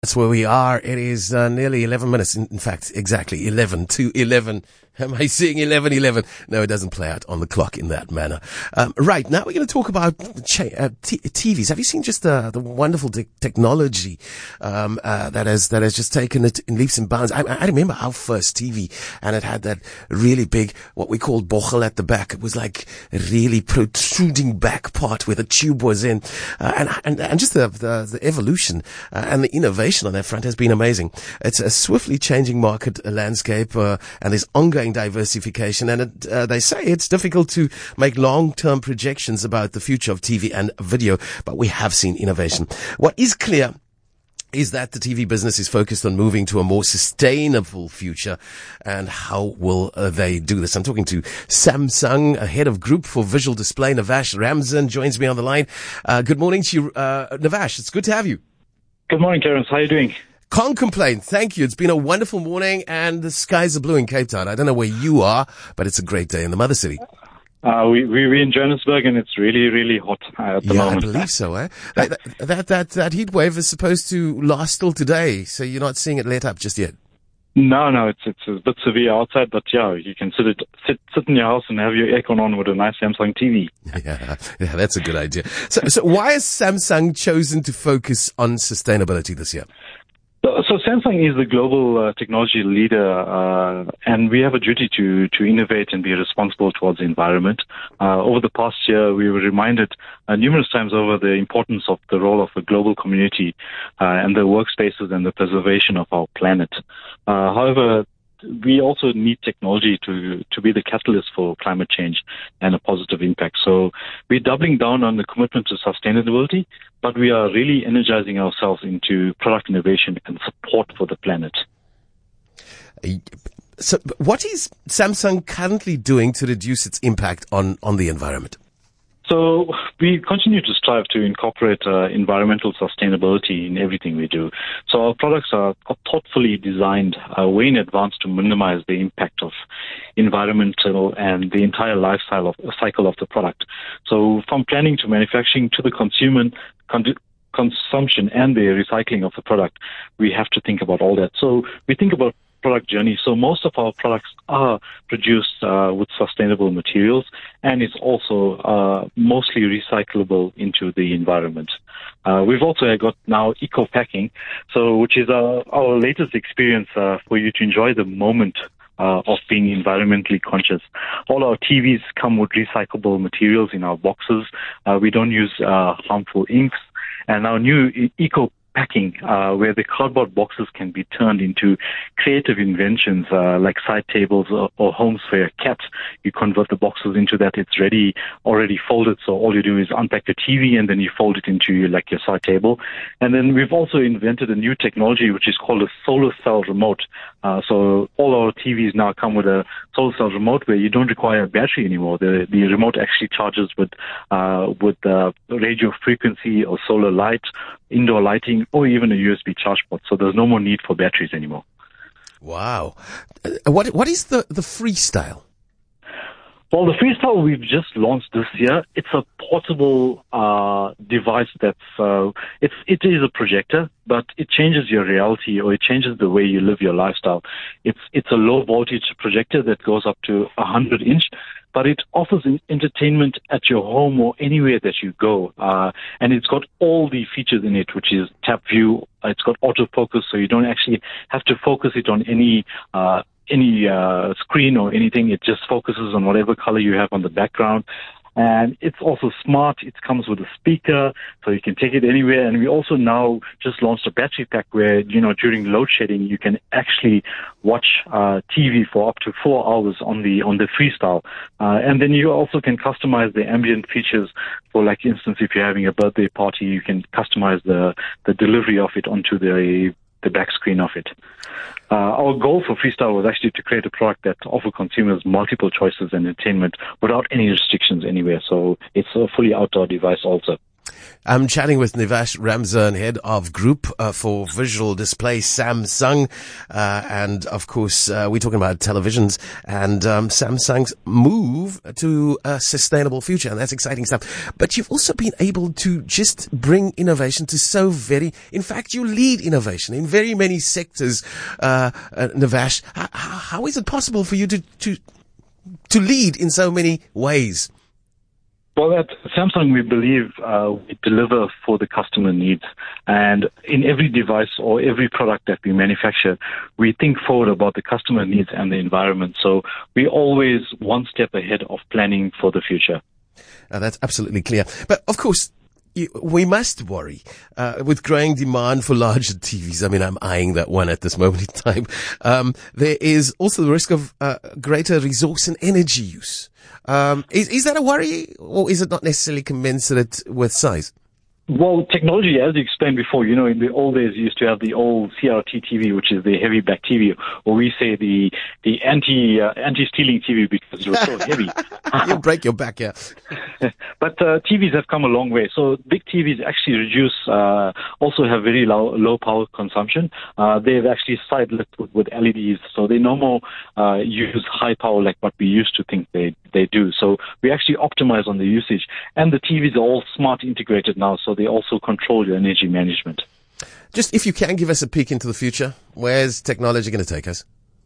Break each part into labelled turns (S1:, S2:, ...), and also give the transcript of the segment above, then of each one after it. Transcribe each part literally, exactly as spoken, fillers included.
S1: That's where we are. It is uh, nearly eleven minutes. In, in fact, exactly eleven to eleven. Am I seeing eleven eleven? No, it doesn't play out on the clock in that manner. Um, right, now we're going to talk about cha- uh, t- T Vs. Have you seen just the, the wonderful te- technology um, uh, that has that has just taken it in leaps and bounds? I, I remember our first T V, and it had that really big, what we called bochel at the back. It was like a really protruding back part where the tube was in. Uh, and, and and just the, the, the evolution uh, and the innovation on that front has been amazing. It's a swiftly changing market landscape, uh, and there's ongoing diversification, and it, uh, they say it's difficult to make long-term projections about the future of T V and video, but we have seen innovation. What is clear is that the T V business is focused on moving to a more sustainable future. And how will uh, they do this? I'm talking to Samsung, a head of group for visual display. Navash Ramzan joins me on the line. Uh, good morning to you, uh, Navash. It's good to have you.
S2: Good morning, Terence. How are you doing?
S1: Can't complain. Thank you. It's been a wonderful morning, and the skies are blue in Cape Town. I don't know where you are, but it's a great day in the mother city.
S2: Uh, we, we, we're in Johannesburg, and it's really, really hot uh, at the
S1: yeah,
S2: moment.
S1: I believe so, eh? that, that, that, that heat wave is supposed to last till today, so you're not seeing it let up just yet.
S2: No, no, it's it's a bit severe outside, but yeah, you can sit it, sit sit in your house and have your aircon on with a nice Samsung T V.
S1: Yeah, yeah, that's a good idea. So, so why has Samsung chosen to focus on sustainability this year?
S2: So, so Samsung is the global uh, technology leader, uh, and we have a duty to, to innovate and be responsible towards the environment. Uh, over the past year, we were reminded uh, numerous times over the importance of the role of the global community uh, and the workspaces and the preservation of our planet. Uh, however, we also need technology to to be the catalyst for climate change and a positive impact. So we're doubling down on the commitment to sustainability, but we are really energizing ourselves into product innovation and support for the planet.
S1: So what is Samsung currently doing to reduce its impact on, on the environment?
S2: So we continue to strive to incorporate uh, environmental sustainability in everything we do. So our products are thoughtfully designed uh, way in advance to minimize the impact of environmental and the entire lifestyle of cycle of the product. So from planning to manufacturing to the consumer con- consumption and the recycling of the product, we have to think about all that. So we think about product journey. So most of our products are produced uh, with sustainable materials, and it's also uh, mostly recyclable into the environment. Uh, we've also got now eco packing, so which is uh, our latest experience uh, for you to enjoy the moment Uh, of being environmentally conscious. All our T Vs come with recyclable materials in our boxes. Uh, we don't use uh, harmful inks. And our new e- eco packing, uh, where the cardboard boxes can be turned into creative inventions, uh, like side tables or, or homes for your cat. You convert the boxes into that. It's ready, already folded. So all you do is unpack the T V and then you fold it into like your side table. And then we've also invented a new technology, which is called a solar cell remote. Uh, so all our T Vs now come with a solar cell remote where you don't require a battery anymore. The, the remote actually charges with, uh, with, uh, radio frequency or solar light, indoor lighting, or even a U S B charge port. So there's no more need for batteries anymore.
S1: Wow. Uh, what What is the, the Freestyle?
S2: Well, the Freestyle we've just launched this year. It's a portable uh, device that's uh, it's it is a projector, but it changes your reality, or it changes the way you live your lifestyle. It's it's a low voltage projector that goes up to a hundred inch, but it offers entertainment at your home or anywhere that you go. Uh, and it's got all the features in it, which is tap view. It's got autofocus, so you don't actually have to focus it on any uh, any uh, screen or anything. It just focuses on whatever color you have on the background. And it's also smart. It comes with a speaker, so you can take it anywhere. And we also now just launched a battery pack where, you know, during load shedding, you can actually watch uh, T V for up to four hours on the on the Freestyle. Uh, and then you also can customize the ambient features. For, like, instance, if you're having a birthday party, you can customize the the delivery of it onto the the back screen of it. Uh, our goal for Freestyle was actually to create a product that offers consumers multiple choices and entertainment without any restrictions anywhere. So it's a fully outdoor device also.
S1: I'm chatting with Nivash Ramzan, head of group uh, for visual display, Samsung. Uh, and of course, uh, we're talking about televisions and um, Samsung's move to a sustainable future. And that's exciting stuff. But you've also been able to just bring innovation to so very, in fact, you lead innovation in very many sectors, uh, uh Nivash. How, how is it possible for you to, to, to lead in so many ways?
S2: Well, at Samsung, we believe uh, we deliver for the customer needs. And in every device or every product that we manufacture, we think forward about the customer needs and the environment. So we're always one step ahead of planning for the future.
S1: Uh, that's absolutely clear. But of course, You, we must worry uh, with growing demand for larger T Vs. I mean, I'm eyeing that one at this moment in time. Um, there is also the risk of uh, greater resource and energy use. Um, is, is that a worry, or is it not necessarily commensurate with size?
S2: Well, technology, as you explained before, you know, in the old days, you used to have the old C R T T V, which is the heavy back T V, or we say the the anti uh, anti-stealing T V because it was so heavy.
S1: You'll break your back, yeah.
S2: But uh, T Vs have come a long way. So big T Vs actually reduce, uh, also have very low, low power consumption. Uh, they've actually side-lit with, with L E Ds, so they no more uh, use high power like what we used to think they they do. So we actually optimize on the usage, and the T Vs are all smart integrated now, so they also control your energy management.
S1: Just if you can give us a peek into the future, where's technology going to take us?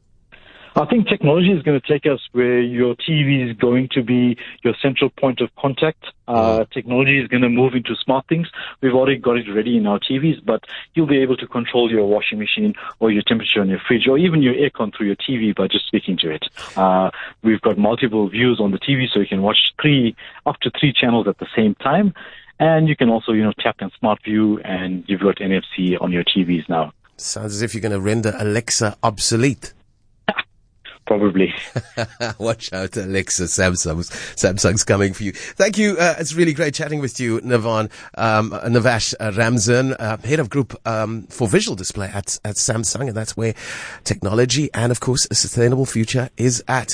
S2: I think technology is going to take us where your T V is going to be your central point of contact. Uh, technology is going to move into smart things. We've already got it ready in our T Vs, but you'll be able to control your washing machine or your temperature on your fridge or even your aircon through your T V by just speaking to it. Uh, we've got multiple views on the T V, so you can watch three, up to three channels at the same time. And you can also, you know, tap on Smart View, and you've got N F C on your T Vs now.
S1: Sounds as if you're going to render Alexa obsolete.
S2: Probably.
S1: Watch out, Alexa. Samsung's, Samsung's coming for you. Thank you. Uh, it's really great chatting with you, Navan, um, Nivash uh, Ramzan, uh, head of group um, for visual display at, at Samsung. And that's where technology and, of course, a sustainable future is at.